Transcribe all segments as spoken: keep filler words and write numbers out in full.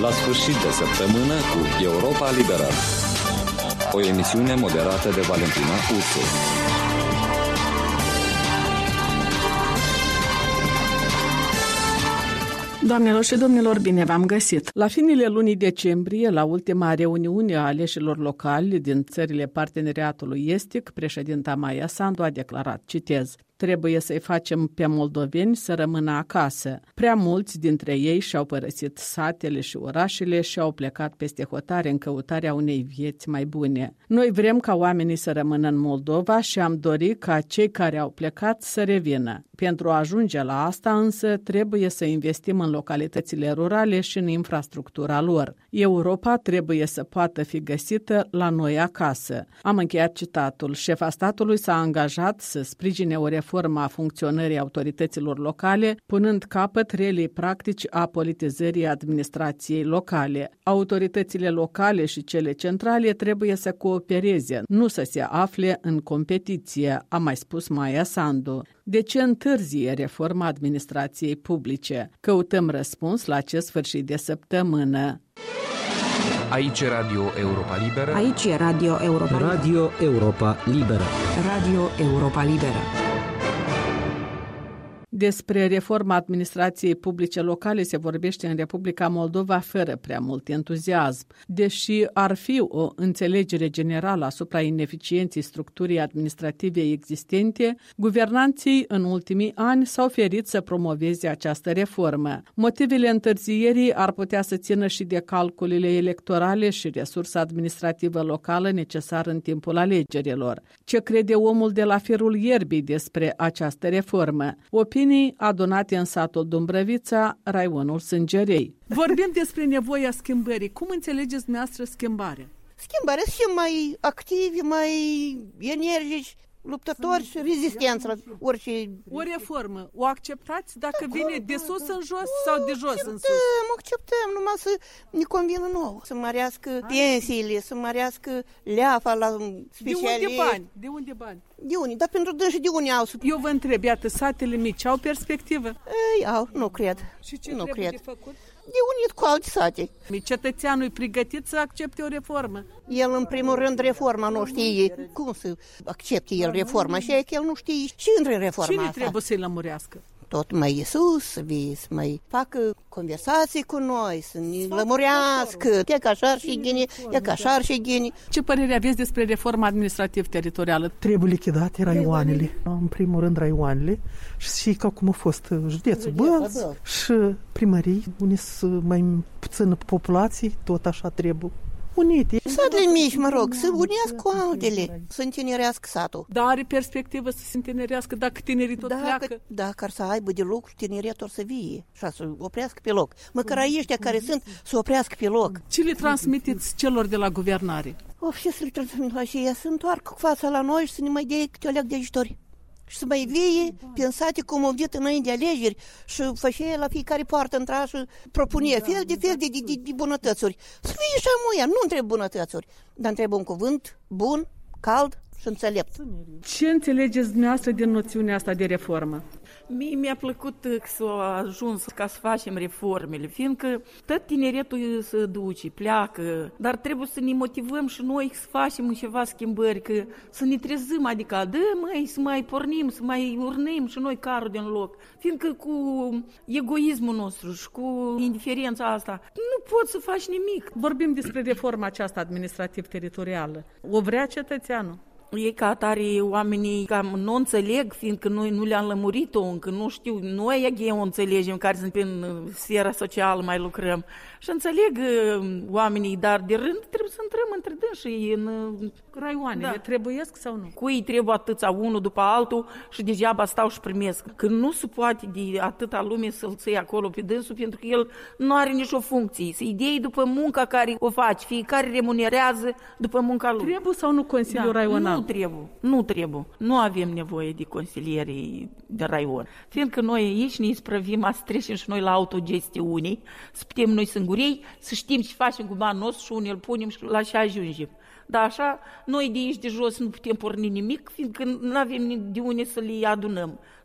La sfârșit de săptămână cu Europa Liberă. O emisiune moderată de Valentina Ursu. Doamnelor și domnilor, bine v-am găsit! La finele lunii decembrie, la ultima reuniune a aleșilor locali din țările parteneriatului estic, președinta Maia Sandu a declarat, citez, trebuie să-i facem pe moldoveni să rămână acasă. Prea mulți dintre ei și-au părăsit satele și orașele și au plecat peste hotare în căutarea unei vieți mai bune. Noi vrem ca oamenii să rămână în Moldova și am dorit ca cei care au plecat să revină. Pentru a ajunge la asta însă trebuie să investim în localitățile rurale și în infrastructura lor. Europa trebuie să poată fi găsită la noi acasă. Am încheiat citatul. Șefa statului s-a angajat să sprijine o reformă a funcționării autorităților locale, punând capăt relei practici a politizării administrației locale. Autoritățile locale și cele centrale trebuie să coopereze, nu să se afle în competiție, a mai spus Maia Sandu. De ce întârzie reforma administrației publice? Căutăm răspuns la acest sfârșit de săptămână. Aici e Radio Europa Liberă. Aici e Radio Europa Liberă. Radio Europa Liberă. Radio Europa Liberă. Despre reforma administrației publice locale se vorbește în Republica Moldova fără prea mult entuziasm. Deși ar fi o înțelegere generală asupra ineficienței structurii administrative existente, guvernanții în ultimii ani s-au ferit să promoveze această reformă. Motivele întârzierii ar putea să țină și de calculele electorale și resursa administrativă locală necesară în timpul alegerilor. Ce crede omul de la firul ierbii despre această reformă? Opinii adunate în satul Dumbrăvița, raionul Sângerei. Vorbim despre nevoia schimbării. Cum înțelegeți dumneavoastră schimbarea? Schimbarea, să fim mai activi, mai energici, luptători și rezistență la orice... O reformă, o acceptați dacă vine de sus în jos sau de jos în sus? Acceptăm, acceptăm, numai să ne convină nouă. Să mărească pensiile, să mărească leafa la specialiști. De unde bani? De unde bani? De unde? Dar pentru dânsi de unde au? Eu vă întreb, iată, satele mici au perspectivă? Ei, au, nu cred. Și ce nu trebuie cred. de făcut? De unde cu alte sate? Cetățeanul e pregătit să accepte o reformă. El, în primul rând, reforma nu știe. Cum să accepte el reforma? Și că el nu știe și între reforma Cine asta. trebuie să-i lămurească? Tot mai Iisus să vii, să mai facă conversații cu noi, să ne lămurească. E ca așa și ghini, e ca așa și ghini. Ce părere aveți despre reforma administrativ-teritorială? Trebuie lichidate raioanele, în primul rând raioanele, și ca cum a fost județul Bălți și primării, unde sunt mai puțină populații, tot așa trebuie unite. Satele mici, mă rog, să unească cu altele, să întinerească satul. Dar are perspectivă să se întinerească dacă tinerii tot dacă, pleacă? Dacă ar să aibă de lucru, tineretul să vie și să oprească pe loc. Măcar ăștia care sunt să oprească pe loc. Ce le transmiteți celor de la guvernare? Of, ce să le transmit așa, să întoarcă cu fața la noi și să ne mai dea câte o leac de ajutori. Și să mai vie pensate cum au dit înainte de alegeri și făcea la fiecare poartă intra și propunea fel de fel de, de, de bunătățuri. Să fie și amuia, nu întreb bunătățuri, dar întreb un cuvânt bun, cald și înțelept. Ce înțelegeți dumneavoastră din noțiunea asta de reformă? Mie mi-a plăcut că s-a ajuns ca să facem reformele, fiindcă tot tineretul se duce, pleacă, dar trebuie să ne motivăm și noi să facem ceva schimbări, că să ne trezim, adică, dă măi, să mai pornim, să mai urnim și noi carul din loc, fiindcă cu egoismul nostru și cu indiferența asta nu poți să faci nimic. Vorbim despre reforma aceasta administrativ-teritorială. O vrea cetățeanul? Ei ca atare oamenii cam nu înțeleg, fiindcă noi nu le-am lămurit-o încă, nu știu, noi ei o înțelegem, care sunt în sfera socială, mai lucrăm. Și înțeleg oamenii, dar de rând trebuie să intrăm între dânsii în raioanele. Da. Trebuiesc sau nu? Cui trebuie atâția unul după altul și degeaba stau și primesc. Că nu se poate de atâta lume să-l ții acolo pe dânsul, pentru că el nu are nicio funcție. Să idei după munca care o faci, fiecare remunerează după munca lui. Trebuie sau nu Consiliul da. Raional? Nu trebuie, nu trebuie. Nu avem nevoie de consilierii de raion. Fiindcă noi aici ne isprăvim, să trecem și noi la autogestiune, să putem noi singurei, să știm ce facem cu banii nostru și unde îl punem și la ce ajungem. Dar așa, noi de aici de jos nu putem porni nimic, fiindcă nu avem de unde să le adunăm.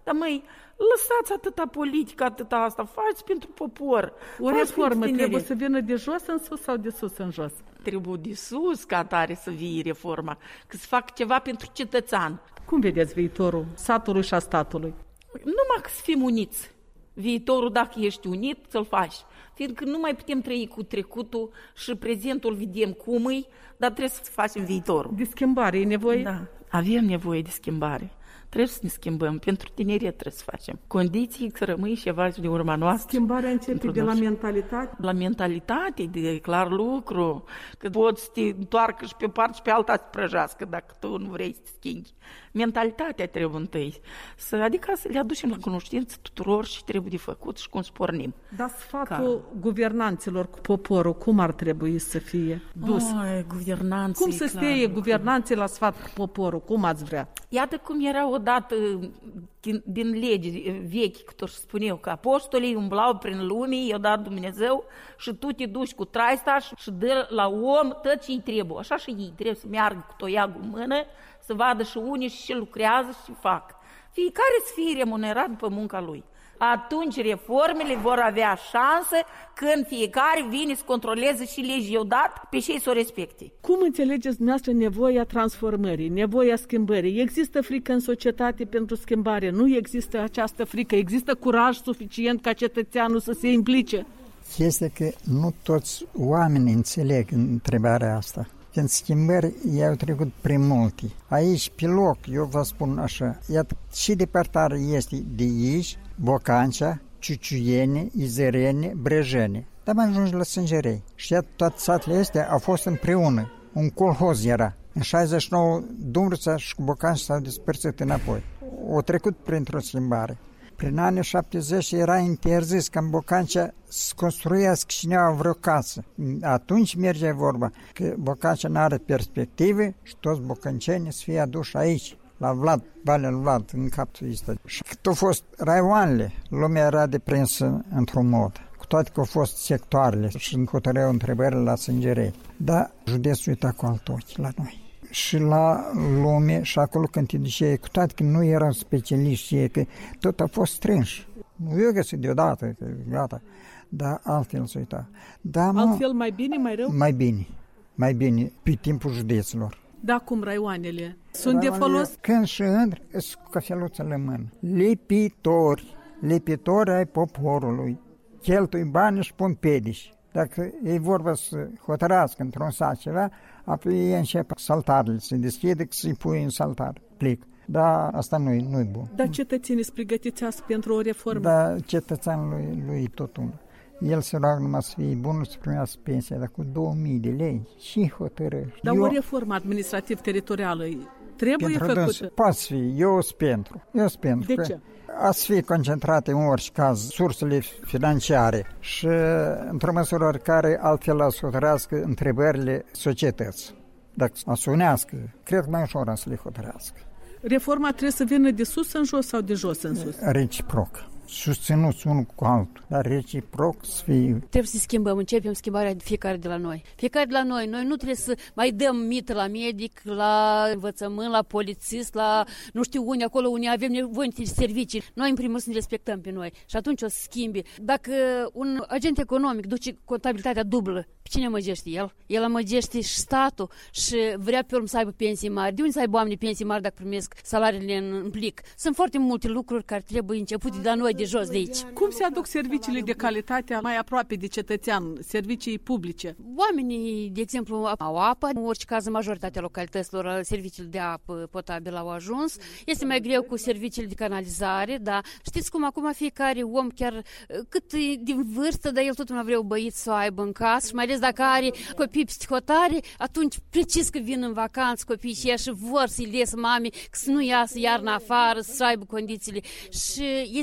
Dar măi, lăsați atâta politică, atâta asta, faceți pentru popor. O reformă trebuie să vină de jos în sus sau de sus în jos? Trebuie de sus ca tare să vie reforma, că să fac ceva pentru cetățean. Cum vedeți viitorul satului și a statului? Numai că să fim uniți. Viitorul, dacă ești unit, să-l faci. Fiindcă nu mai putem trăi cu trecutul și prezentul vedem cum e, dar trebuie să facem viitorul. De schimbare e nevoie? Da, avem nevoie de schimbare. Trebuie să ne schimbăm. Pentru tineret trebuie să facem. Condiții să rămâi ceva de urma noastră. Schimbarea începe de la mentalitate? La mentalitate, de clar lucru. Că poți să te întoarcă și pe parte și pe alta să prăjească dacă tu nu vrei să te schimbi. Mentalitatea trebuie întâi. Să, adică să le aducem la cunoștință tuturor și trebuie de făcut și cum să pornim. Dar sfatul Ca... guvernanților cu poporul, cum ar trebui să fie dus? Oi, guvernanții, cum să steie guvernanții la sfat cu poporul? Cum ați vrea? Iată cum era odată din, din legi vechi, cât își spuneau, că apostolii umblau prin lume, i-a dat Dumnezeu și tu te duci cu traista și dă la om tot ce-i trebuie. Așa și ei trebuie să meargă cu toiagul în mână, să vadă și unii și ce lucrează și ce fac. Fiecare să fie remunerat după munca lui. Atunci reformele vor avea șansă când fiecare vine să controleze și legii i-au dat pe cei să o respecte. Cum înțelegeți dumneavoastră nevoia transformării, nevoia schimbării? Există frică în societate pentru schimbare? Nu există această frică? Există curaj suficient ca cetățeanul să se implice? Este că nu toți oamenii înțeleg întrebarea asta. În schimbări i-au trecut prea multe. Aici, pe loc, eu vă spun așa, iată, și departare este de aici, Bocancea, Ciuciuiene, Izărene, Brejene. Dar mai ajungi la Sângerei. Și iată, toate satele astea au fost împreună. Un colhoz era. În șaizeci și nouă, Dumbrăța și Bocancea s-au despărțit înapoi. O trecut printr-o schimbare. Prin anii șaptezeci era interzis ca în Bocancea să construiască cineva vreo casă. Atunci merge vorba că Bocancea nu are perspective și toți bocancenii să fie aduși aici, la Vlad, Valea lui Vlad, în capul ăsta. Și cât au fost raioanele, lumea era deprinsă într-un mod. Cu toate că au fost sectoarele și încotăreau întrebările la Sângerei. Dar județul uita cu alt ochi la noi. Și la lume, și acolo când te duceai, cu toate că nu erau specialiști, că tot a fost strânși. Nu eu găsit deodată, că gata, dar altfel se uita. Dar, altfel mai bine, mai rău? Mai bine, mai bine, pe timpul judeților. Da, cum raioanele? Sunt de folos? Când și îndri, sunt cu cafeluță la mână. Lipitori, lipitori ai poporului, cheltui bani și pun pedici. Dacă e vorba să hotărască într-un sat ceva, apoi ei încep saltarele, se deschide, să-i pui în saltar, plic. Dar asta nu-i, nu-i bun. Dar cetățenii sunt pregătiți pentru o reformă? Dar cetățeanul lui, lui tot unul. El se roagă numai să fie bun, să primească pensia, dar cu două mii de lei și hotărăști. Dar eu, o reformă administrativ-teritorială trebuie făcută? Dâns, poate fi, eu sunt pentru. Eu sunt pentru. De ce? A să fie concentrate în orice caz sursele financiare și într-o măsură care altfel a să hotărească întrebările societății. Dacă a să unească, cred că mai ușor să le hotărească. Reforma trebuie să vină de sus în jos sau de jos în sus? Reciproc. Susținuți unul cu altul, dar reciproc să fie. Trebuie să schimbăm, începem schimbarea de fiecare de la noi. Fiecare de la noi. Noi nu trebuie să mai dăm mită la medic, la învățământ, la polițist, la nu știu unde, acolo unde avem nevoie de servicii. Noi, în primul rând, să ne respectăm pe noi și atunci o să schimbi. Dacă un agent economic duce contabilitatea dublă, pe cine amăgește el? El amăgește și statul și vrea pe urmă să aibă pensii mari. De unde să aibă oamenii pensii mari dacă primesc salariile în, în plic? Sunt foarte multe lucruri care trebuie începute de la noi, de jos de aici. Cum se aduc serviciile de calitate mai aproape de cetățean, servicii publice? Oamenii, de exemplu, au apă, în orice caz, în majoritatea localităților, serviciile de apă potabilă au ajuns. Este mai greu cu serviciile de canalizare, dar știți cum acum fiecare om, chiar cât din vârstă, dar el tot nu vrea băiți să o aibă în casă și mai ales dacă are copii psihotare, atunci precis că vin în vacanță copiii și ea și vor să-i ies mami, că să nu iasă iarna afară, să aibă condițiile și este nevoie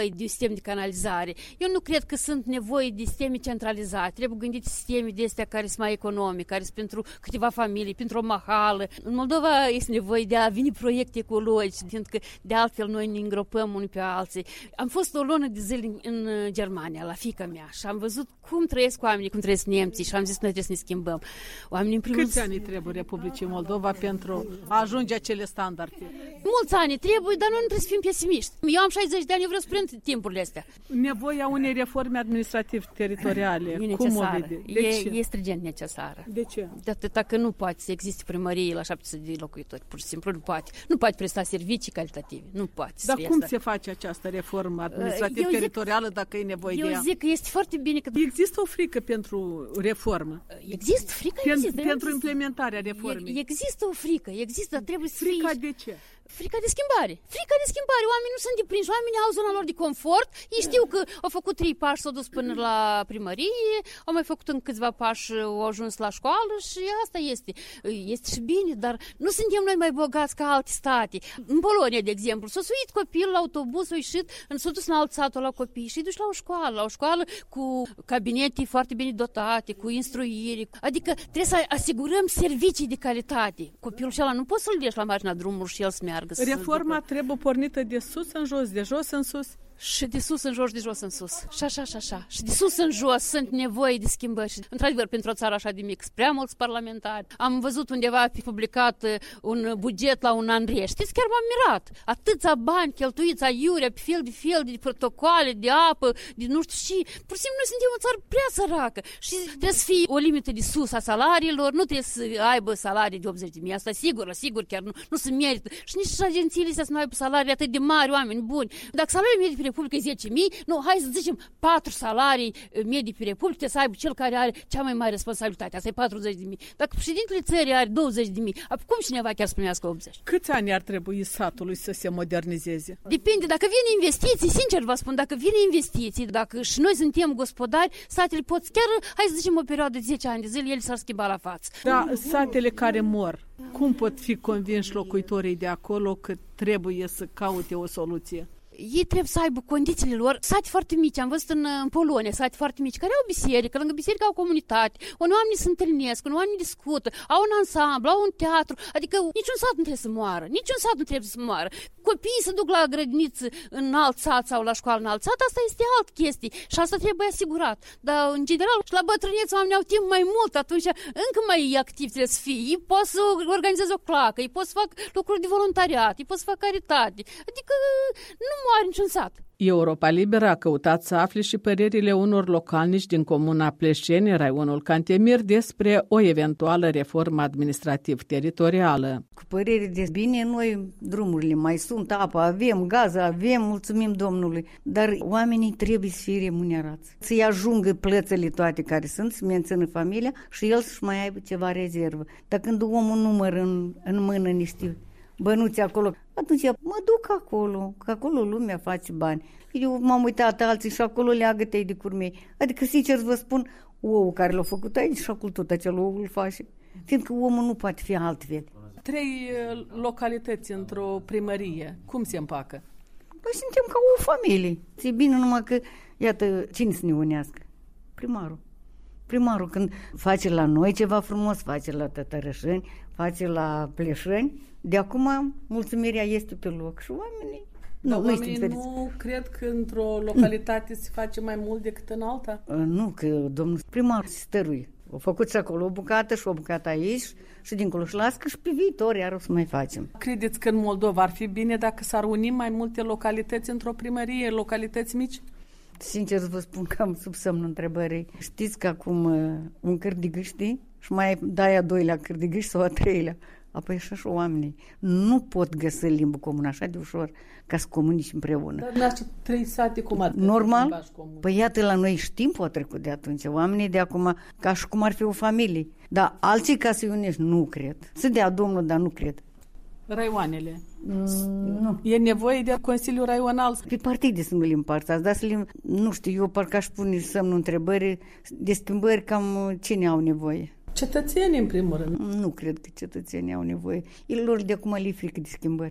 nevoie de un sistem de canalizare. Eu nu cred că sunt nevoie de sisteme centralizate. Trebuie gândite sisteme de astea care sunt mai economice, care sunt pentru câteva familii, pentru o mahală. În Moldova este nevoie de a veni proiecte ecologice, pentru că de altfel noi ne îngropăm unii pe alții. Am fost o lună de zile în Germania, la fiica mea, și am văzut cum trăiesc oamenii, cum trăiesc nemții și am zis noi trebuie să ne schimbăm. Oamenii, în primul... Câți ani trebuie Republicii Moldova pentru a ajunge acele standarde? Mulți ani trebuie, dar noi nu trebuie să fim pesimiști. Eu am șaizeci de ani, eu vreau să prind timpurile astea. Nevoia unei reforme administrativ-teritoriale, cum o vede? De e, ce? e stringent necesară. De ce? De atâta că nu poate să existe primărie la șapte sute de locuitori, pur și simplu nu poate. Nu poate presta servicii calitative, nu poate. Dar cum asta. Se face această reformă administrativ-teritorială dacă e nevoie eu de ea? Eu zic că este foarte bine că... Există o frică pentru reformă? Există, frică Pen, există. Pentru există. implementarea reformei? Există o frică, există, trebuie să Frica fie... de ce? Frica de schimbare. Frica de schimbare. Oamenii nu sunt deprinși. Oamenii au zona lor de confort. Ei știu că au făcut trei pași, s-au dus până la primărie, au mai făcut în câțiva pași, au ajuns la școală și asta este. Este și bine, dar nu suntem noi mai bogați ca alte state. În Polonia, de exemplu, s-a suit copilul la autobuz, s-a ieșit, s-a dus în alt satul la copii și îi duci la o școală, la o școală cu cabinete foarte bine dotate, cu instruire. Adică trebuie să asigurăm servicii de calitate. Copilul ăla nu poți să-l ieși la marginea drumului și el să meargă. Reforma trebuie pornită de sus în jos, de jos în sus? Și de sus în jos, de jos în sus. Și așa, și așa. Și de sus în jos sunt nevoi de schimbări. Și, într-adevăr, pentru o țară așa de mică, sunt prea mulți parlamentari. Am văzut undeva publicat un buget la un an rești. Știți, chiar m-am mirat. Atâția bani cheltuiți aiurea, pe fel de fel de protocoale, de apă, de nu știu și. Pur și simplu, noi suntem o țară prea săracă. Și trebuie să fie o limită de sus a salariilor. Nu trebuie să aibă salarii de optzeci de mii. Asta sigur, sigur, chiar nu, nu se merită. Și nici agențiile astea să nu aibă salarii atât de mari, oameni buni. Dacă salariul medii pe Republică e zece mii, nu, hai să zicem patru salarii medii pe Republică, să aibă cel care are cea mai mare responsabilitate. Asta e patruzeci de mii. Dacă președintele țării are douăzeci de mii, cum cineva chiar să primească optzeci? Câți ani ar trebui satului să se modernizeze? Depinde. Dacă vin investiții, sincer vă spun, dacă vin investiții, dacă și noi suntem gospodari, satele pot chiar, hai să zicem, o perioadă de zece ani de zile, ele s-ar schimba la față. Da, satele care mor, cum pot fi convinși locuitorii de acolo că trebuie să caute o soluție? Ei trebuie să aibă condițiile lor. Sate foarte mici, am văzut în, în Polonia, sate foarte mici, care au biserică, lângă biserică au comunitate, unde oamenii se întâlnesc, unde oamenii discută, au un ansamblu, au un teatru, adică niciun sat nu trebuie să moară, niciun sat nu trebuie să moară. Copiii se duc la grădiniță în alt sat sau la școală în alt sat, asta este alt chestie și asta trebuie asigurat. Dar, în general, și la bătrânețe oamenii au timp mai mult, atunci încă mai activi trebuie să fie. Ei pot să organizeze o clacă, ei pot să fac lucruri de voluntariat, ei pot să fac caritate. Adică nu moare niciun sat. Europa Liberă a căutat să afle și părerile unor localnici din comuna Pleșeni, raionul Cantemir, despre o eventuală reformă administrativ-teritorială. Cu părere de bine, noi drumurile mai sunt, apă avem, gaz avem, mulțumim Domnului, dar oamenii trebuie să fie remunerați. Să-i ajungă plățile toate care sunt, să mențină familia și el să-și mai aibă ceva rezervă. Dar când omul numără în, în mână niște bănuți acolo, atunci mă duc acolo, că acolo lumea face bani. Eu m-am uitat alții și acolo leagă tăi de curmei. Adică, sincer să vă spun, ouul care l-a făcut aici și acolo tot acel ou îl face. Fiindcă omul nu poate fi altfel. Trei localități într-o primărie, cum se împacă? Noi suntem ca o familie. E bine numai că, iată, cine să ne unească? Primarul. Primarul când face la noi ceva frumos, face la Tătărășeni, face la Pleșeni, de acum mulțumirea este pe loc și oamenii nu, nu, oamenii nu cred că într-o localitate se face mai mult decât în alta? Nu, că domnul primar se stăruie. A făcut și acolo o bucată și o bucată aici și dincolo și lască și pe viitor iar o să mai facem. Credeți că în Moldova ar fi bine dacă s-ar uni mai multe localități într-o primărie, localități mici? Sincer să vă spun că am sub semnul întrebării. Știți că acum un cârdigâști și mai dai a doilea cârdigâști sau a treilea. Apoi așa și oamenii nu pot găsi limbă comună așa de ușor ca să comunici împreună. Dar n-aș trei sate cum ar normal? Păi iată, la noi și timpul a trecut de atunci. Oamenii de acum ca și cum ar fi o familie. Dar alții ca să-i unești, nu cred. Să dea Domnul, dar nu cred. Raioanele. Mm, nu. E nevoie de Consiliul Raional. Pe partide să nu le împarțați, dar să le, nu știu, eu parcă aș pune semnul întrebări de schimbări cam cine au nevoie. Cetățenii, în primul rând. Nu cred că cetățenii au nevoie. Ilor de acum le frică de schimbări.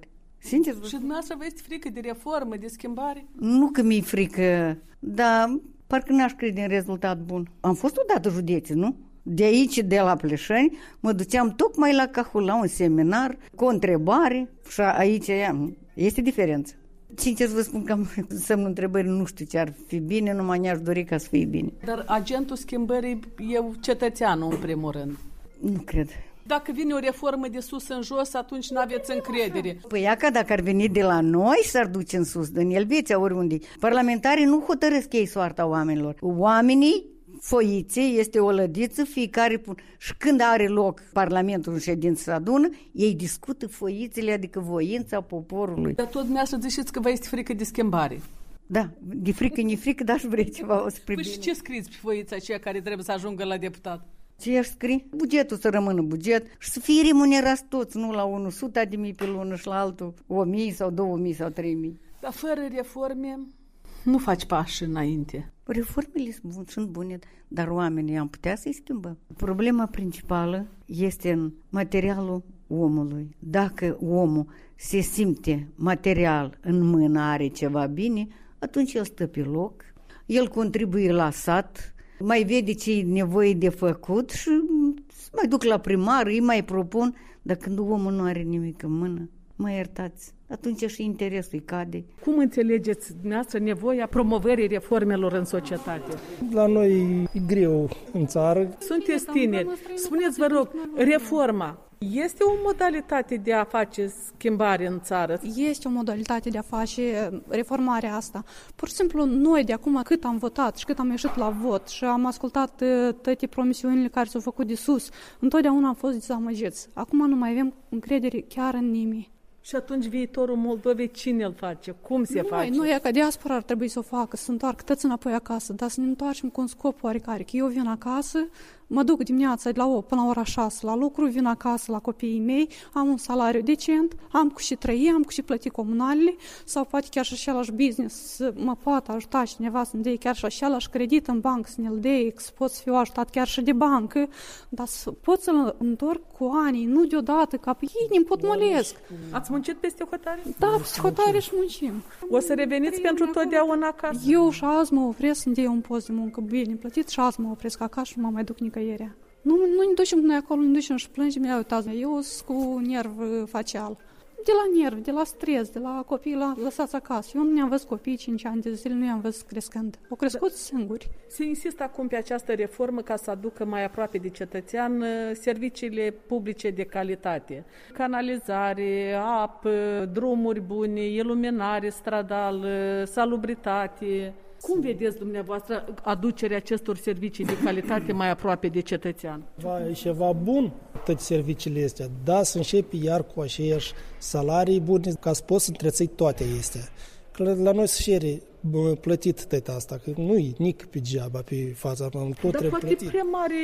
Sincer. Și dumneavoastră vă este frică de reformă, de schimbare? Nu că mi-e frică, dar parcă n-aș crede în rezultat bun. Am fost odată județe, nu? De aici, de la Pleșani, mă duceam tocmai la Cahul, la un seminar, cu o întrebare și aici este diferență. Sincer vă spun că am semnul întrebări, nu știu ce ar fi bine, numai ne-aș dori ca să fie bine. Dar agentul schimbării e cetățeanul, în primul rând. Nu cred. Dacă vine o reformă de sus în jos, atunci nu aveți încredere. Păi ea că dacă ar veni de la noi, s-ar duce în sus, în Elveția, oriunde. Parlamentarii nu hotărăsc ei soarta oamenilor. Oamenii, foițe, este o lădiță, fiecare pun. Și când are loc Parlamentul în ședință să adună, ei discută foițele, adică voința poporului. Dar tot dumneavoastră ziceți că vă este frică de schimbare. Da, de frică, ni frică, dar și vrei ceva spre bine. Păi și ce scriți pe foița aceea care trebuie să ajungă la deputat? Ce i-aș scrie? Bugetul să rămână buget și să fie remunerați toți, nu la unul sută de mii pe lună și la altul o mie sau două mii sau trei mii. Dar fără reforme nu faci pași înainte. Reformele sunt bune, dar oamenii am putea să-i schimbăm. Problema principală este în materialul omului. Dacă omul se simte material în mână, are ceva bine, atunci el stă pe loc, el contribuie la sat, mai vede ce e nevoie de făcut și mai duc la primar, îi mai propun, dar când omul nu are nimic în mână, mă iertați, atunci și interesul îi cade. Cum înțelegeți dumneavoastră nevoia promovării reformelor în societate? La noi e greu în țară. Sunteți tineri, spuneți vă rog, reforma este o modalitate de a face schimbare în țară? Este o modalitate de a face reformarea asta. Pur și simplu, noi de acum cât am votat și cât am ieșit la vot și am ascultat toate promisiunile care s-au făcut de sus, întotdeauna am fost dezamăgiți. Acum nu mai avem încredere chiar în nimeni. Și atunci viitorul Moldovei cine îl face? Cum se noi, face? Noi, ca diaspora, ar trebui să o facă, să întoarcă toți înapoi acasă, dar să ne întoarcem cu un scop oarecare. Că eu vin acasă, mă duc dimineața de la opt până la ora șase la lucru, vin acasă la copiii mei, am un salariu decent, am cu și trăi, am cu și plăti comunalele, sau poate chiar și același business să mă poată ajuta cineva să-mi dea chiar și același credit în bancă, să ne-l dea, să pot să fiu ajutat chiar și de bancă, dar să pot să-l întorc cu ani, nu deodată, ca pe ei ne împotmolesc. Ați muncit peste hotare? Da, peste hotare și muncim. O să reveniți pentru totdeauna acasă? Eu și azi mă opresc să-mi dea un post de muncă bine plătit și azi mă opresc acasă și mă mai duc nicăieri. Nu, nu ne ducem noi acolo, ne ducem și plângem, ia uitați, eu sunt cu nerv facial. De la nervi, de la stres, de la copii la, lăsați acasă. Eu nu ne-am văzut copiii cinci ani de zile, nu i-am văzut crescând. Au crescut da. singuri. Se insistă acum pe această reformă ca să aducă mai aproape de cetățean serviciile publice de calitate. Canalizare, apă, drumuri bune, iluminare stradală, salubritate. Cum vedeți dumneavoastră aducerea acestor servicii de calitate mai aproape de cetățean? Va, e ceva bun toate serviciile astea, da, să începi iar cu aceeași salarii bune ca să poți să întreții toate astea. Că la noi se cere plătit tăita asta, că nu e nic pe geaba pe fața, tot Dar trebuie poate plătit. prea mare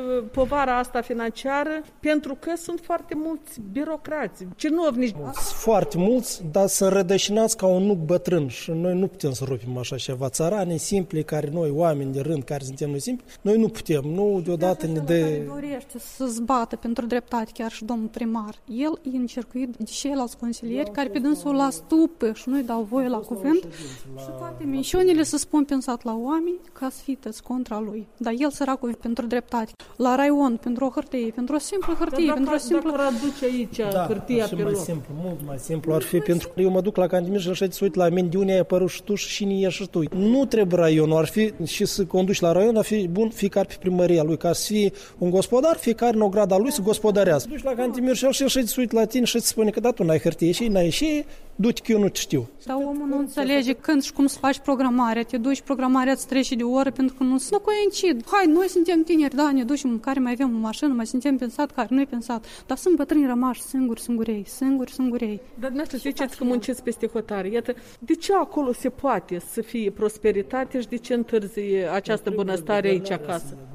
povara asta financiară, pentru că sunt foarte mulți birocrați, cinovnici. Sunt foarte mulți, dar sunt rădășinați ca un nuc bătrân și noi nu putem să rupim așa ceva. Țărani simple, care noi, oameni de rând, care suntem noi simpli, noi nu putem, nu deodată ne dă... Care dorește să-ți bată pentru dreptate, chiar și domnul primar, el e încercuit de ceilalți consilieri care pe dânsul la stupă și nu-i dau voie la cuvânt și toate minciunile să spun pensat la oameni ca să fie tăți contra lui. Dar el săracul pentru dreptate. La raion, pentru o hârtie, pentru o simplă hârtie, Dar pentru o simplă... Dacă aduce aici da, hârtia pe mai loc. simplu, mult mai simplu ar fi, pentru că eu mă duc la Cantimir și așa să uit la mine de unde ai apărut și tu și cine ești și tu. Nu trebuie raionul, ar fi și să conduci la raion, ar fi bun fiecare pe primăria lui, ca să fie un gospodar, fiecare în ograda lui să gospodărească. Duci la Cantimir și el și să uit la tine și să spune că da, tu n-ai hârtie și n-ai și du-te că eu nu știu. Dar omul nu înțelege când și cum să faci programarea. Te duci, programarea îți trece de oră pentru că nu nu coincid. Hai, noi suntem tineri, da, ne ducem, care mai avem o mașină, mai suntem pensat, care nu e pensat. Dar sunt bătrâni rămași singuri, singurei, singuri, singurei. Dar dumneavoastră ziceți că munciți peste hotare. Iată, de ce acolo se poate să fie prosperitate și de ce întârzie această bunăstare aici acasă?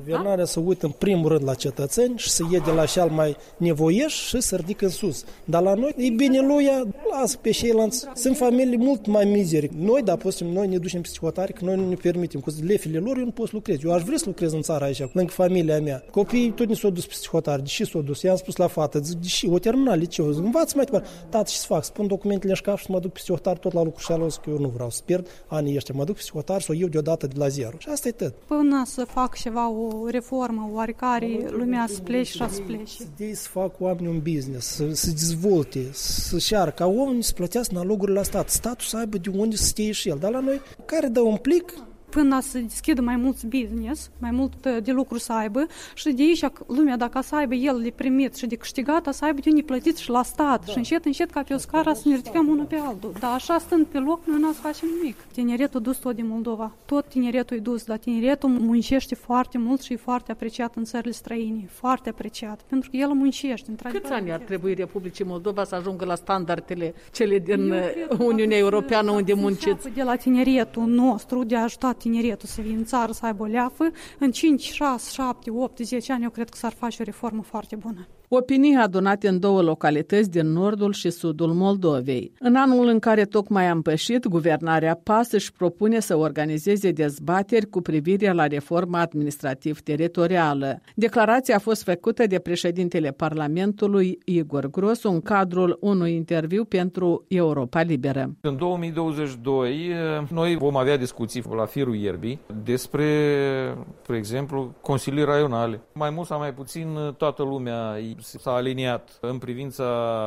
Guvernarea să uită în primul rând la cetățeni și să iei de la cel mai nevoiești și să ridică în sus. Dar la noi e bine lui, lasă pe ceilalți. Sunt familii mult mai mizeri. Noi, da, postim, noi ne ducem psihotari, că noi nu ne permitem. Cu lefile lor eu nu pot să lucrez. Eu aș vrea să lucrez în țara aici, lângă familia mea. Copiii tot ne s-au dus psihotari. Deși s-au dus? I-am spus la fată, zic, deși o terminat liceu. Zic, învață mai departe. Tată, ce să fac? Spun documentele în șcaf și să mă duc psihotari tot la lucru și alo, că eu nu vreau să pierd anii ăștia. Mă duc psihotari sau eu deodată de la zero. Și asta e tot. Până să fac ceva, o reformă oarecare, lumea să plece și să plece. De să fac oamenii un business, să se dezvolte, să șeară, ca oamenii să plătească nalogurile la stat. Statul să aibă de unde să stea și el. Dar la noi, care dă un plic, până să deschidă mai mulți business, mai mult de lucru să aibă și de aici lumea, dacă să aibă el de primit și de câștigat, să aibă de unde plătit și la stat. Da. Și încet, încet, ca pe o scară, să ne ridicăm unul pe altul. Dar așa stând pe loc, noi nu să facem nimic. Tineretul dus tot din Moldova. Tot tineretul e dus, dar tineretul muncește foarte mult și e foarte apreciat în țările străine. Foarte apreciat, pentru că el muncește. Câți ani ar trebui Republicii Moldova să ajungă la standardele cele din Uniunea Europeană unde munciți? De la tineretul nostru, de a ajuta tineretul să vină în țară, să aibă o leafă, în cinci, șase, șapte, opt, zece ani, eu cred că s-ar face o reformă foarte bună. Opinii adunate în două localități din nordul și sudul Moldovei. În anul în care tocmai am pășit, guvernarea P A S își propune să organizeze dezbateri cu privire la reforma administrativ-teritorială. Declarația a fost făcută de președintele Parlamentului Igor Grosu în cadrul unui interviu pentru Europa Liberă. În două mii douăzeci și doi, noi vom avea discuții la firul ierbii despre, spre exemplu, consilii raionale. Mai mult sau mai puțin toată lumea s-a aliniat în privința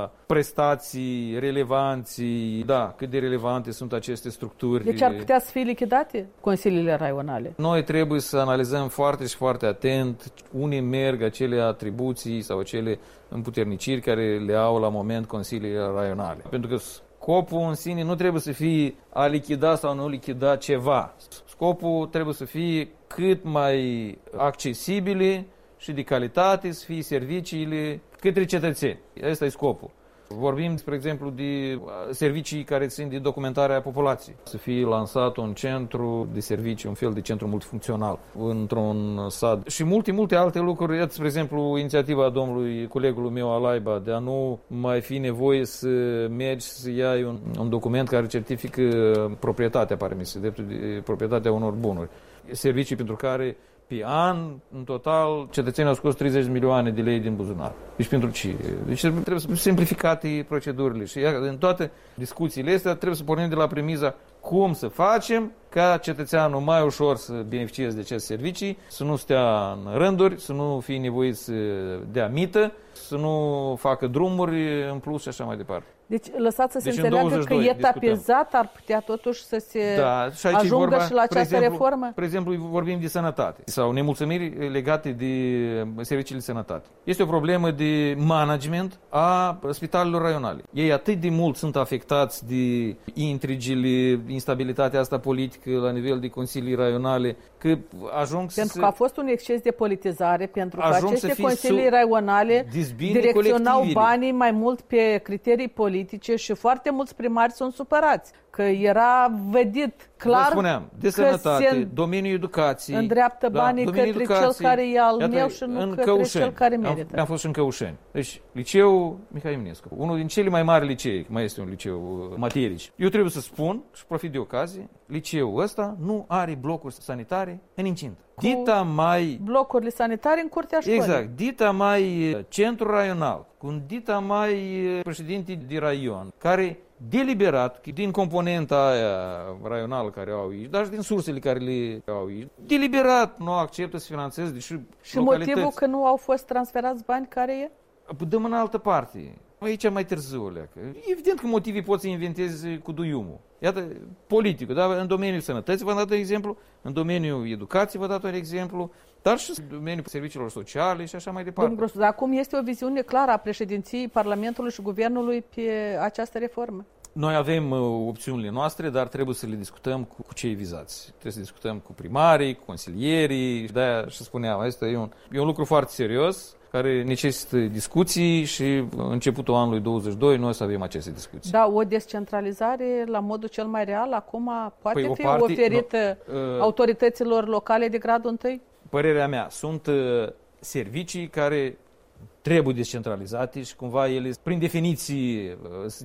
prestații, relevanții, da, cât de relevante sunt aceste structuri. Deci ar putea să fie lichidate consiliile raionale? Noi trebuie să analizăm foarte și foarte atent unde merg acele atribuții sau acele împuterniciri care le au la moment consiliile raionale. Pentru că scopul în sine nu trebuie să fie a lichida sau nu lichida ceva. Scopul trebuie să fie cât mai accesibile și de calitate să fie serviciile către cetățeni. Asta e scopul. Vorbim, spre exemplu, de servicii care țin de documentarea populației. Să fie lansat un centru de servicii, un fel de centru multifuncțional într-un sat. Și multe, multe alte lucruri. Iată, spre exemplu, inițiativa domnului, colegului meu Alaiba, de a nu mai fi nevoie să mergi să iei un, un document care certifică proprietatea, pare mi se, dreptul de proprietatea unor bunuri. Servicii pentru care pe an, în total, cetățenii au scos treizeci de milioane de lei din buzunar. Deci pentru ce? Deci trebuie să simplificate procedurile. Și în toate discuțiile astea trebuie să pornim de la premiza cum să facem ca cetățeanul mai ușor să beneficieze de aceste servicii, să nu stea în rânduri, să nu fie nevoit să dea mită, să nu facă drumuri în plus și așa mai departe. Deci lăsați să se deci înțeleagă că etapizat ar putea totuși să se da, și ajungă vorba, și la această exemplu, reformă? Spre exemplu, vorbim de sănătate sau nemulțumiri legate de serviciile de sănătate. Este o problemă de management a spitalelor raionale. Ei atât de mult sunt afectați de intrigile, instabilitatea asta politică la nivel de consilii raionale, că ajung pentru să... că a fost un exces de politizare, pentru că aceste consilii sub... raionale direcționau colectivile. banii mai mult pe criterii politice și foarte mulți primari sunt supărați, că era vedit clar. Vă spuneam, de sănătate, domeniul educației. Îndreaptă banii da, către cel care e al meu și nu către Căușeni. Cel care merită. Am, am fost și în Căușeni. Deci, liceul Mihai Eminescu, unul din cele mai mari licee, mai este un liceu Materici. Eu trebuie să spun și profit de ocazie, liceul ăsta nu are blocuri sanitare în incintă. Dita mai... blocurile sanitare în curtea școlii. Exact. Dita mai centru raional, cu dita mai președinte de raion, care deliberat, din componenta aia raională care au aici, dar și din sursele care le au aici, deliberat nu acceptă să finanțeze deși și motivul că nu au fost transferați bani care e? Dăm în altă parte. Aici mai târziu, leacă. Evident că motivii poți să inventezi cu duiumul. Iată, politicul, da? În domeniul sănătății v-am dat un exemplu, în domeniul educației v-am dat un exemplu, dar și în domeniul serviciilor sociale și așa mai departe. Domnul Grosu, dar acum este o viziune clară a președinției Parlamentului și Guvernului pe această reformă? Noi avem uh, opțiunile noastre, dar trebuie să le discutăm cu, cu cei vizați. Trebuie să discutăm cu primarii, cu consilierii, de-aia și spuneam, asta e un, e un lucru foarte serios, care necesită discuții și începutul anului douăzeci și doi noi să avem aceste discuții. Da, o descentralizare la modul cel mai real acum poate păi fi parte, oferită no, uh, autorităților locale de gradul întâi? părerea mea, sunt servicii care trebuie descentralizate și cumva ele, prin definiții,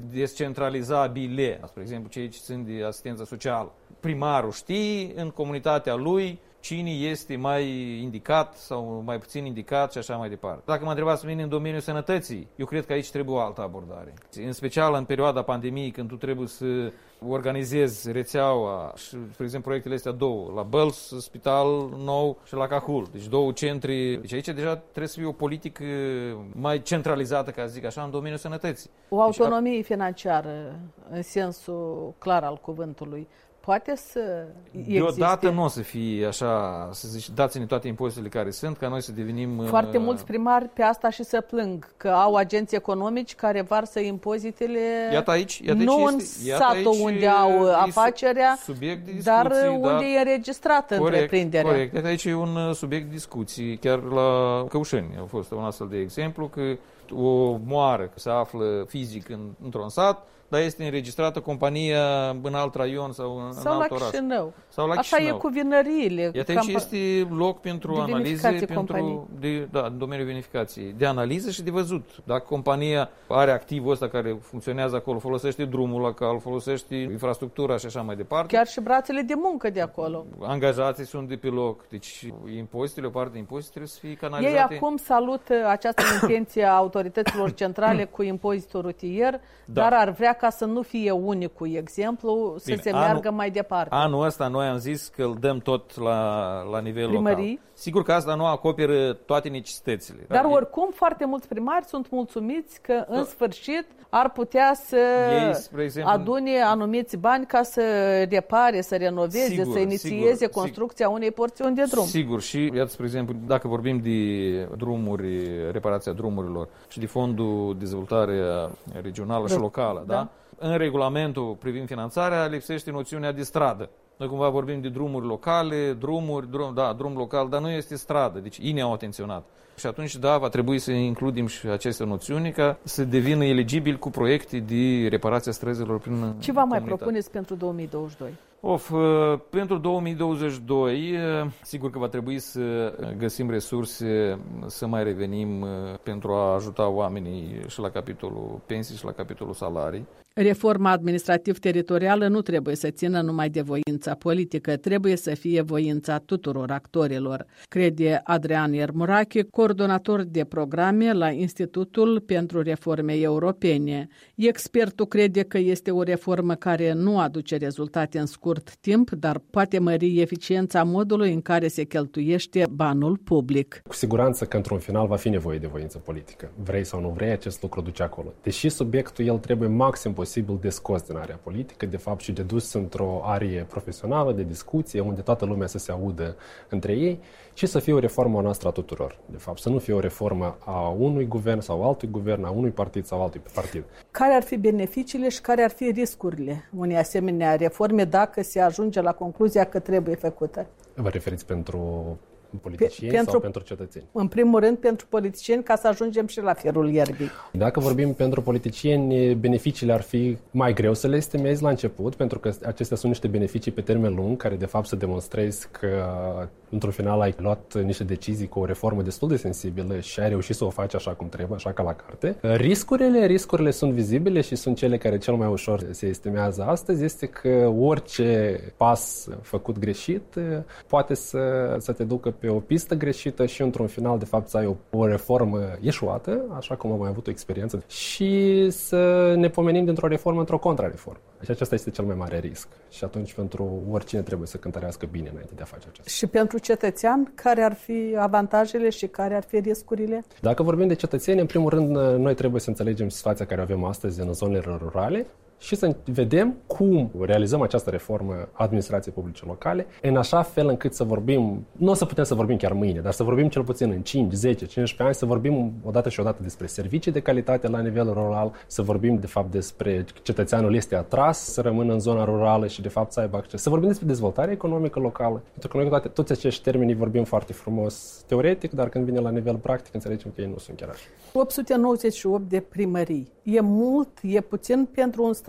descentralizabile. Spre exemplu, cei ce țin de asistență socială. Primarul știe în comunitatea lui cine este mai indicat sau mai puțin indicat și așa mai departe. Dacă mă întrebați mine în domeniul sănătății, eu cred că aici trebuie o altă abordare. În special în perioada pandemiei, când tu trebuie să organizezi rețeaua și, spre exemplu, proiectele astea două, la Bălți, spital nou și la Cahul. Deci două centri. Deci aici deja trebuie să fie o politică mai centralizată, ca să zic așa, în domeniul sănătății. O autonomie deci, financiară, în sensul clar al cuvântului, poate să existe. Deodată nu o să fie așa, să zici, dați-ne toate impozitele care sunt, ca noi să devenim... Foarte uh... mulți primari pe asta și să plâng, că au agenți economici care varsă impozitele iată aici, iată nu aici în este, iată satul aici unde au afacerea, subiect de discuții, dar unde da, e înregistrată corect, întreprinderea. Corect, iată aici e un subiect de discuții, chiar la Căușeni a fost un astfel de exemplu, că o moară se află fizic în, într-un sat, dar este înregistrată compania în alt raion sau în, sau în alt la oraș. Chișinău. Sau la Așa Chișinău. E cu vinăriile. Iată aici este loc pentru analize, pentru, de, da, în domeniul vinificației, de analiză și de văzut. Dacă compania are activul ăsta care funcționează acolo, folosește drumul la cal, folosește infrastructura și așa mai departe. Chiar și brațele de muncă de acolo. Angajații sunt de pe loc. Deci impozitele, o parte de impozite trebuie să fie canalizate. Ei acum salută această intenție a autorităților centrale cu impozitul rutier, da. Dar ar vrea ca să nu fie unicul exemplu, să Bine, se anul, meargă mai departe. Anul ăsta noi am zis că îl dăm tot la, la nivel Primării. Local. Sigur că asta nu acoperă toate necesitățile. Dar da? Oricum foarte mulți primari sunt mulțumiți că în sfârșit ar putea să Ei, exemplu, adune anumiți bani ca să repare, să renoveze, sigur, să inițieze sigur, construcția sigur, unei porțiuni de drum. Sigur, și iată, spre exemplu, dacă vorbim de drumuri, reparația drumurilor și de fondul de dezvoltare regională și locală, da? Da? În regulamentul privind finanțarea lipsește noțiunea de stradă. Noi cumva vorbim de drumuri locale, drumuri, drum, da, drum local, dar nu este stradă, deci ei ne-au atenționat. Și atunci, da, va trebui să includem și aceste noțiuni ca să devină eligibil cu proiecte de reparație a străzilor prin Ce vă mai propuneți pentru două mii douăzeci și doi? Of, pentru două mii douăzeci și doi, sigur că va trebui să găsim resurse, să mai revenim pentru a ajuta oamenii și la capitolul pensii și la capitolul salarii. Reforma administrativ-teritorială nu trebuie să țină numai de voința politică, trebuie să fie voința tuturor actorilor, crede Adrian Iermurache, coordonator de programe la Institutul pentru Reforme Europene. Expertul crede că este o reformă care nu aduce rezultate în scurt timp, dar poate mări eficiența modului în care se cheltuiește banul public. Cu siguranță că într-un final va fi nevoie de voință politică. Vrei sau nu vrei, acest lucru duce acolo. Deși subiectul el trebuie maxim posibil de scos din area politică, de fapt și de dus într-o arie profesională de discuție, unde toată lumea să se audă între ei și să fie o reformă a noastră a tuturor. De fapt, să nu fie o reformă a unui guvern sau altui guvern, a unui partid sau altui partid. Care ar fi beneficiile și care ar fi riscurile unei asemenea reforme dacă se ajunge la concluzia că trebuie făcută? Vă referiți pentru politicieni pentru, sau pentru cetățeni? În primul rând pentru politicieni, ca să ajungem și la firul ierbii. Dacă vorbim pentru politicieni, beneficiile ar fi mai greu să le estimezi la început, pentru că acestea sunt niște beneficii pe termen lung, care de fapt să demonstrezi că într-un final ai luat niște decizii cu o reformă destul de sensibilă și ai reușit să o faci așa cum trebuie, așa ca la carte. Riscurile, riscurile sunt vizibile și sunt cele care cel mai ușor se estimează astăzi, este că orice pas făcut greșit poate să, să te ducă pe o pistă greșită și într-un final de fapt să ai o, o reformă eșuată, așa cum am mai avut o experiență, și să ne pomenim dintr-o reformă într-o contrareformă. Și acesta este cel mai mare risc. Și atunci pentru oricine trebuie să cântărească bine înainte de a face acesta. Și pentru cetățean, care ar fi avantajele și care ar fi riscurile? Dacă vorbim de cetățeni, în primul rând noi trebuie să înțelegem situația care avem astăzi în zonele rurale și să vedem cum realizăm această reformă a administrației publice locale, în așa fel încât să vorbim, nu o să putem să vorbim chiar mâine, dar să vorbim cel puțin în cinci, zece, cincisprezece ani, să vorbim odată și odată despre servicii de calitate la nivel rural, să vorbim de fapt despre cetățeanul este atras să rămână în zona rurală și de fapt să aibă acces. Să vorbim despre dezvoltare economică locală, pentru că noi toate, toți acești termeni vorbim foarte frumos teoretic, dar când vine la nivel practic înțelegem că ei nu sunt chiar așa. opt sute nouăzeci și opt de primării. E mult, e puțin pentru un stat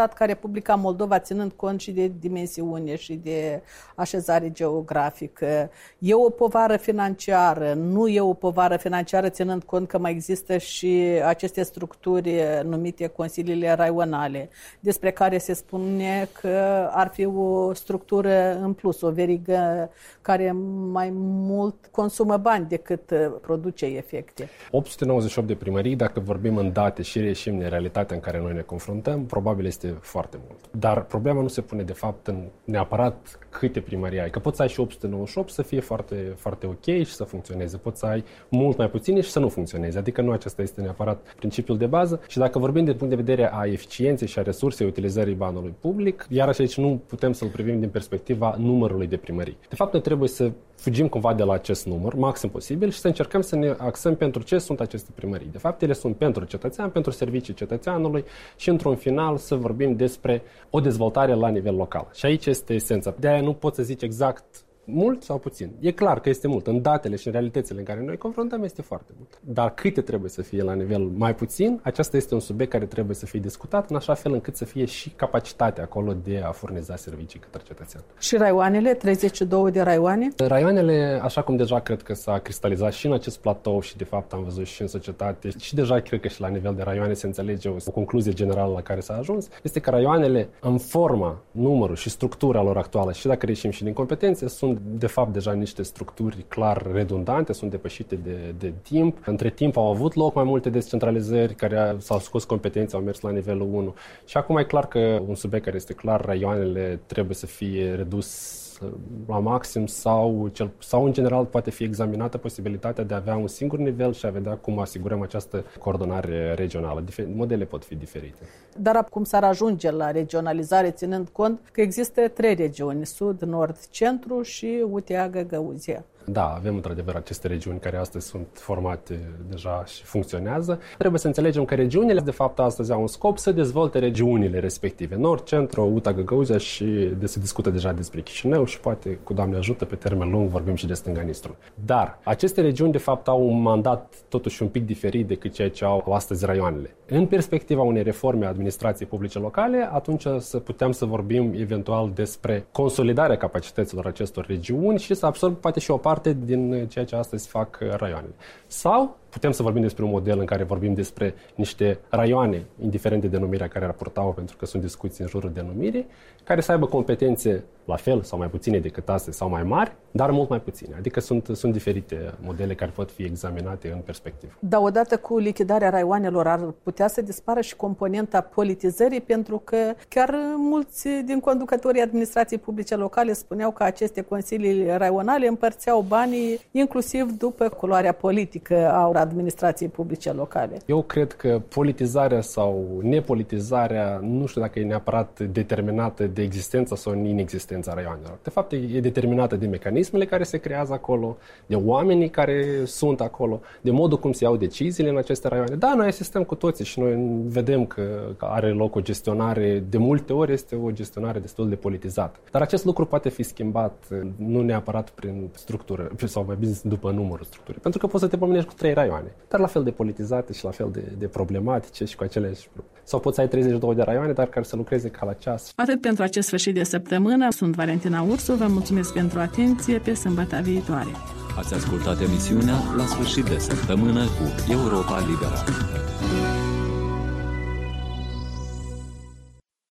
stat ca Republica Moldova, ținând cont și de dimensiune și de așezare geografică. E o povară financiară, nu e o povară financiară, ținând cont că mai există și aceste structuri numite consiliile raionale, despre care se spune că ar fi o structură în plus, o verigă care mai mult consumă bani decât produce efecte. opt sute nouăzeci și opt de primării, dacă vorbim în date și reieșim de realitatea în care noi ne confruntăm, probabil este foarte mult. Dar problema nu se pune de fapt în neapărat câte primării ai. Că poți să ai și opt sute nouăzeci și opt să fie foarte, foarte ok și să funcționeze. Poți să ai mult mai puține și să nu funcționeze. Adică nu acesta este neapărat principiul de bază. Și dacă vorbim din punct de vedere a eficienței și a resursei utilizării banului public, iarăși aici nu putem să-l privim din perspectiva numărului de primării. De fapt, noi trebuie să fugim cumva de la acest număr, maxim posibil, și să încercăm să ne axăm pentru ce sunt aceste primării. De fapt, ele sunt pentru cetățean, pentru servicii cetățeanului și, într-un final, să vorbim despre o dezvoltare la nivel local. Și aici este esența. De-aia nu pot să zic exact mult sau puțin. E clar că este mult. În datele și în realitățile în care noi confruntăm este foarte mult. Dar câte trebuie să fie la nivel mai puțin, acesta este un subiect care trebuie să fie discutat în așa fel încât să fie și capacitatea acolo de a furniza servicii către cetățean. Și raioanele, treizeci și două de raioane? Raioanele, așa cum deja cred că s-a cristalizat și în acest platou și de fapt am văzut și în societate și deja cred că și la nivel de raioane se înțelege o, o concluzie generală la care s-a ajuns, este că raioanele în forma, numărul și structura lor actuală și dacă reieșim și din competențe, sunt de fapt deja niște structuri clar redundante, sunt depășite de, de timp. Între timp au avut loc mai multe descentralizări care s-au scos competențe, au mers la nivelul unu. Și acum e clar că un subiect care este clar, raioanele trebuie să fie redus la maxim sau, cel, sau în general poate fi examinată posibilitatea de a avea un singur nivel și a vedea cum asigurăm această coordonare regională. Modele pot fi diferite. Dar cum s-ar ajunge la regionalizare, ținând cont că există trei regiuni, sud, nord, centru și Uteagă, Găuzia? Da, avem într-adevăr aceste regiuni care astăzi sunt formate deja și funcționează. Trebuie să înțelegem că regiunile, de fapt, astăzi au un scop să dezvolte regiunile respective. Nord, centru, Uteagă, Găuzia și de se discută deja despre Chișinău și poate, cu Doamne ajută, pe termen lung vorbim și de stânga Nistru. Dar aceste regiuni, de fapt, au un mandat totuși un pic diferit decât ceea ce au astăzi raioanele. În perspectiva unei reforme a administrației publice locale, atunci să putem să vorbim eventual despre consolidarea capacităților acestor regiuni și să absorb poate și o parte din ceea ce astăzi fac raioanele. Sau putem să vorbim despre un model în care vorbim despre niște raioane, indiferent de denumirea care raportau, pentru că sunt discuții în jurul denumirii, care să aibă competențe la fel sau mai puține decât astăzi sau mai mari, dar mult mai puține. Adică sunt, sunt diferite modele care pot fi examinate în perspectivă. Dar odată cu lichidarea raioanelor ar putea să dispară și componenta politizării, pentru că chiar mulți din conducătorii administrației publice locale spuneau că aceste consilii raionale împărțeau banii inclusiv după culoarea politică a administrației publice locale. Eu cred că politizarea sau nepolitizarea nu știu dacă e neapărat determinată de existența sau inexistența raioanelor. De fapt, e determinată de mecanismele care se creează acolo, de oamenii care sunt acolo, de modul cum se iau deciziile în aceste raioane. Da, noi asistăm cu toții și noi vedem că are loc o gestionare, de multe ori este o gestionare destul de politizată. Dar acest lucru poate fi schimbat nu neapărat prin structură, sau mai bine după numărul structurii. Pentru că poți să te pomenești cu trei raioane, dar la fel de politizate și la fel de, de problematice și cu aceleași probleme. Sau poți să ai treizeci și două de raioane, dar care să lucreze ca la ceas. Atât pentru acest sfârșit de săptămână. Sunt Valentina Ursu, vă mulțumesc pentru atenție, pe sâmbătă viitoare. Ați ascultat emisiunea La sfârșit de săptămână cu Europa Liberă.